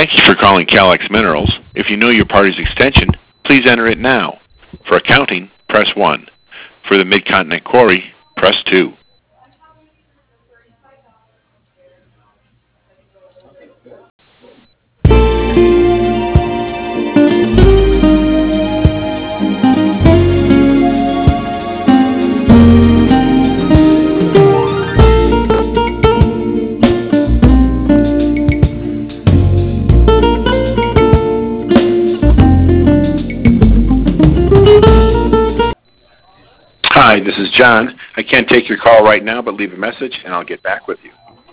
Thank you for calling Calyx Minerals. If you know your party's extension, please enter it now. For accounting, press 1. For the Mid-Continent Quarry, press 2. Hi, this is John. I can't take your call right now, but leave a message and I'll get back with you.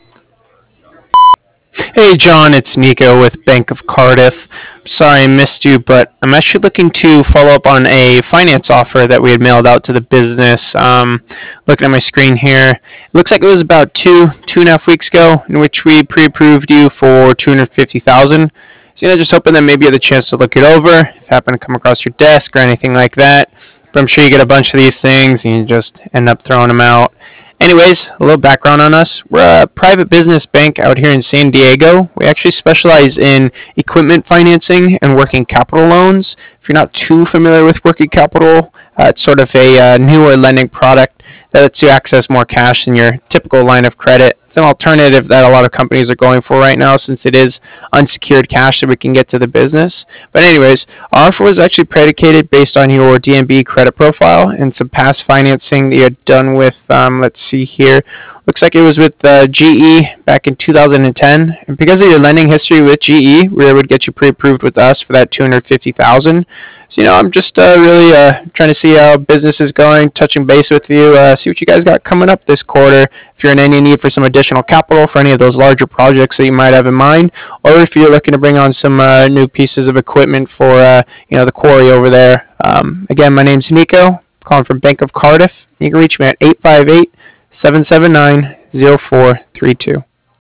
Hey John, it's Nico with Bank of Cardiff. Sorry I missed you, but I'm actually looking to follow up on a finance offer that we had mailed out to the business. Looking at my screen here, it looks like it was about two and a half weeks ago, in which we pre-approved you for $250,000. So just hoping that maybe you had the chance to look it over, if it happened to come across your desk or anything like that. But I'm sure you get a bunch of these things and you just end up throwing them out. Anyways, a little background on us. We're a private business bank out here in San Diego. We actually specialize in equipment financing and working capital loans. If you're not too familiar with working capital, it's sort of a newer lending product that lets you access more cash than your typical line of credit. It's an alternative that a lot of companies are going for right now, since it is unsecured cash that we can get to the business. But anyways, our offer was actually predicated based on your DNB credit profile and some past financing that you had done with, let's see here, looks like it was with GE back in 2010. And because of your lending history with GE, we would get you pre-approved with us for that $250,000. So, I'm just really trying to see how business is going, touching base with you, see what you guys got coming up this quarter, if you're in any need for some additional capital for any of those larger projects that you might have in mind, or if you're looking to bring on some new pieces of equipment for, the quarry over there. Again, my name's Nico, calling from Bank of Cardiff. You can reach me at 858-779-0432.